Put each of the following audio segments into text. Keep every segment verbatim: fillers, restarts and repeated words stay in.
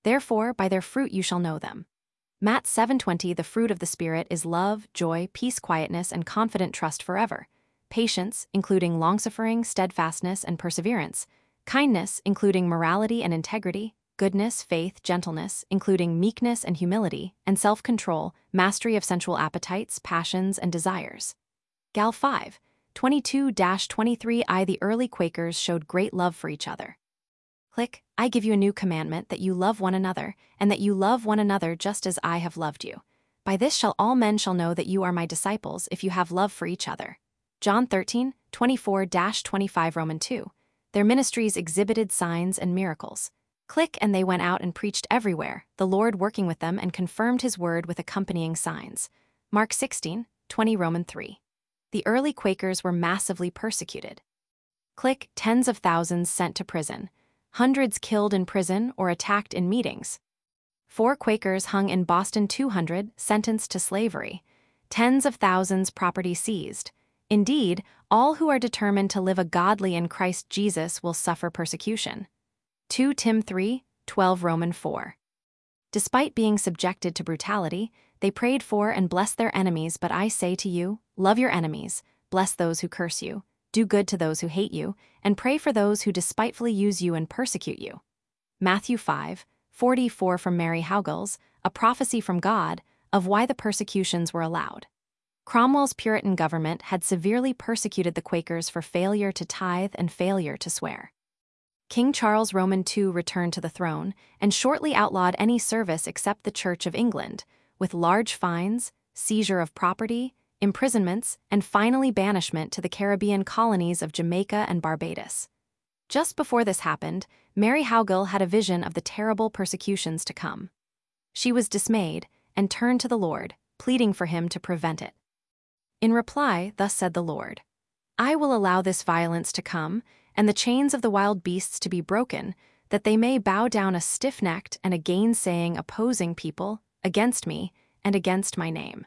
Therefore, by their fruit you shall know them. Matt seven twenty The fruit of the Spirit is love, joy, peace, quietness, and confident trust forever. Patience, including longsuffering, steadfastness, and perseverance. Kindness, including morality and integrity. Goodness, faith, gentleness, including meekness and humility, and self-control, mastery of sensual appetites, passions, and desires. Gal five twenty-two twenty-three I The early Quakers showed great love for each other. Click, I give you a new commandment, that you love one another, and that you love one another just as I have loved you. By this shall all men shall know that you are my disciples, if you have love for each other. John thirteen twenty-four twenty-five Romans two. Their ministries exhibited signs and miracles. Click, and they went out and preached everywhere, the Lord working with them and confirmed his word with accompanying signs. Mark sixteen twenty Romans three. The early Quakers were massively persecuted. Click, tens of thousands sent to prison. Hundreds killed in prison or attacked in meetings. Four Quakers hung in Boston, two hundred sentenced to slavery. Tens of thousands property seized. Indeed, all who are determined to live a godly in Christ Jesus will suffer persecution. Second Timothy three twelve Romans four. Despite being subjected to brutality, they prayed for and blessed their enemies. But I say to you, love your enemies, bless those who curse you, do good to those who hate you, and pray for those who despitefully use you and persecute you. Matthew five forty-four From Mary Haugel's A Prophecy from God, of why the persecutions were allowed. Cromwell's Puritan government had severely persecuted the Quakers for failure to tithe and failure to swear. King Charles Roman the Second returned to the throne and shortly outlawed any service except the Church of England, with large fines, seizure of property, imprisonments, and finally banishment to the Caribbean colonies of Jamaica and Barbados. Just before this happened, Mary Haugel had a vision of the terrible persecutions to come. She was dismayed and turned to the Lord, pleading for him to prevent it. In reply, thus said the Lord, I will allow this violence to come, and the chains of the wild beasts to be broken, that they may bow down a stiff-necked and a gainsaying opposing people against me and against my name.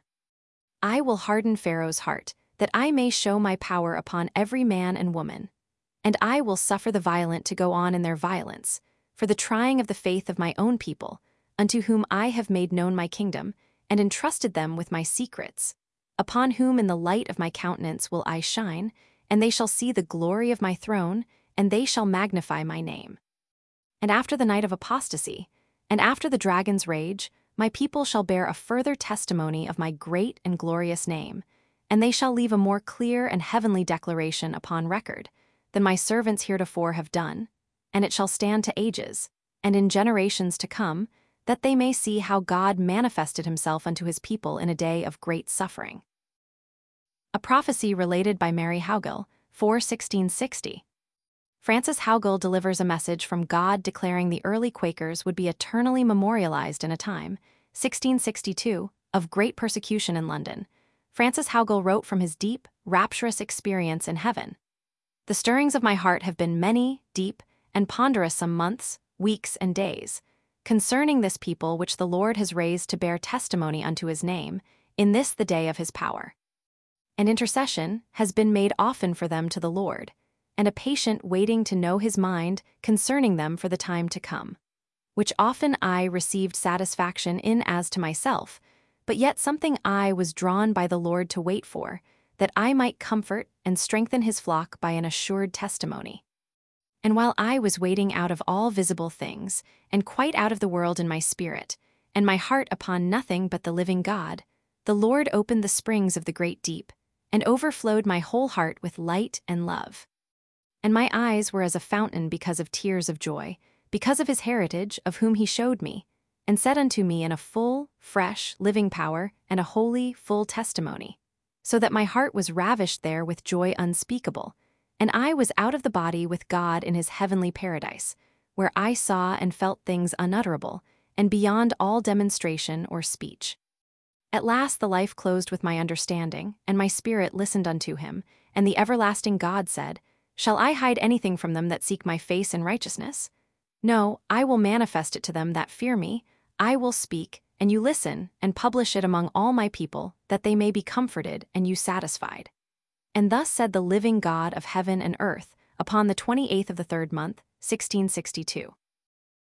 I will harden Pharaoh's heart, that I may show my power upon every man and woman. And I will suffer the violent to go on in their violence, for the trying of the faith of my own people, unto whom I have made known my kingdom, and entrusted them with my secrets, upon whom in the light of my countenance will I shine, and they shall see the glory of my throne, and they shall magnify my name. And after the night of apostasy, and after the dragon's rage, my people shall bear a further testimony of my great and glorious name, and they shall leave a more clear and heavenly declaration upon record than my servants heretofore have done, and it shall stand to ages, and in generations to come, that they may see how God manifested himself unto his people in a day of great suffering. A prophecy related by Mary Haugel, four sixteen sixty. Frances Haugel delivers a message from God declaring the early Quakers would be eternally memorialized in a time, sixteen sixty-two, of great persecution in London. Frances Haugel wrote from his deep, rapturous experience in heaven. The stirrings of my heart have been many, deep, and ponderous some months, weeks, and days, concerning this people which the Lord has raised to bear testimony unto his name, in this the day of his power. And intercession has been made often for them to the Lord, and a patient waiting to know his mind concerning them for the time to come, which often I received satisfaction in as to myself, but yet something I was drawn by the Lord to wait for, that I might comfort and strengthen his flock by an assured testimony. And while I was waiting out of all visible things, and quite out of the world in my spirit, and my heart upon nothing but the living God, the Lord opened the springs of the great deep, and overflowed my whole heart with light and love. And my eyes were as a fountain because of tears of joy, because of his heritage, of whom he showed me, and said unto me in a full, fresh, living power, and a holy, full testimony, so that my heart was ravished there with joy unspeakable, and I was out of the body with God in his heavenly paradise, where I saw and felt things unutterable, and beyond all demonstration or speech. At last the life closed with my understanding, and my spirit listened unto him, and the everlasting God said, Shall I hide anything from them that seek my face in righteousness? No, I will manifest it to them that fear me. I will speak, and you listen, and publish it among all my people, that they may be comforted and you satisfied. And thus said the living God of heaven and earth, upon the twenty-eighth of the third month, sixteen sixty-two.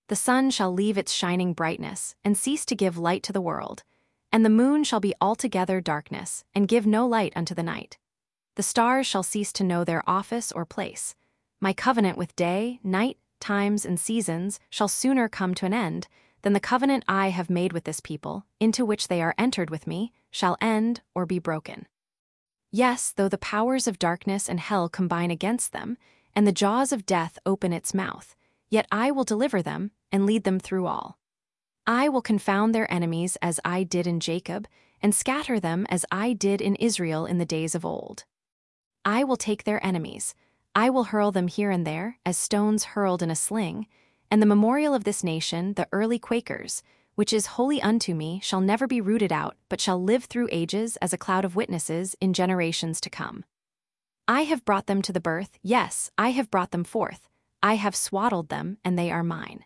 The sun shall leave its shining brightness, and cease to give light to the world, and the moon shall be altogether darkness, and give no light unto the night. The stars shall cease to know their office or place. My covenant with day, night, times, and seasons shall sooner come to an end than the covenant I have made with this people, into which they are entered with me, shall end or be broken. Yes, though the powers of darkness and hell combine against them, and the jaws of death open its mouth, yet I will deliver them and lead them through all. I will confound their enemies as I did in Jacob, and scatter them as I did in Israel in the days of old. I will take their enemies, I will hurl them here and there, as stones hurled in a sling, and the memorial of this nation, the early Quakers, which is holy unto me, shall never be rooted out, but shall live through ages as a cloud of witnesses in generations to come. I have brought them to the birth, yes, I have brought them forth, I have swaddled them, and they are mine.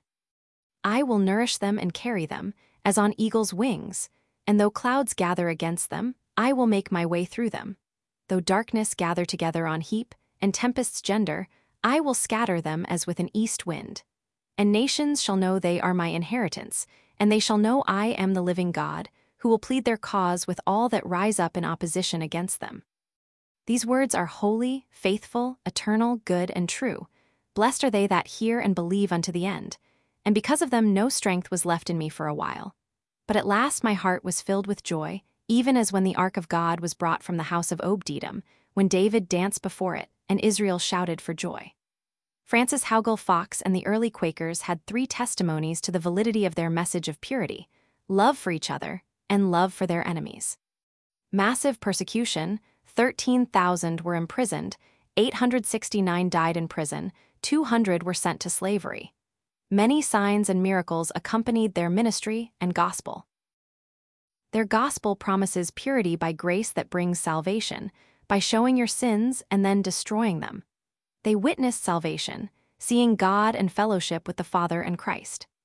I will nourish them and carry them, as on eagle's wings, and though clouds gather against them, I will make my way through them. Though darkness gather together on heap, and tempests gender, I will scatter them as with an east wind. And nations shall know they are my inheritance, and they shall know I am the living God, who will plead their cause with all that rise up in opposition against them. These words are holy, faithful, eternal, good, and true. Blessed are they that hear and believe unto the end. And because of them no strength was left in me for a while. But at last my heart was filled with joy, even as when the ark of God was brought from the house of Obed-Edom, when David danced before it, and Israel shouted for joy. Francis Howgill Fox and the early Quakers had three testimonies to the validity of their message of purity: love for each other, and love for their enemies. Massive persecution, thirteen thousand were imprisoned, eight hundred sixty-nine died in prison, two hundred were sent to slavery. Many signs and miracles accompanied their ministry and gospel. Their gospel promises purity by grace that brings salvation, by showing your sins and then destroying them. They witnessed salvation, seeing God and fellowship with the Father and Christ.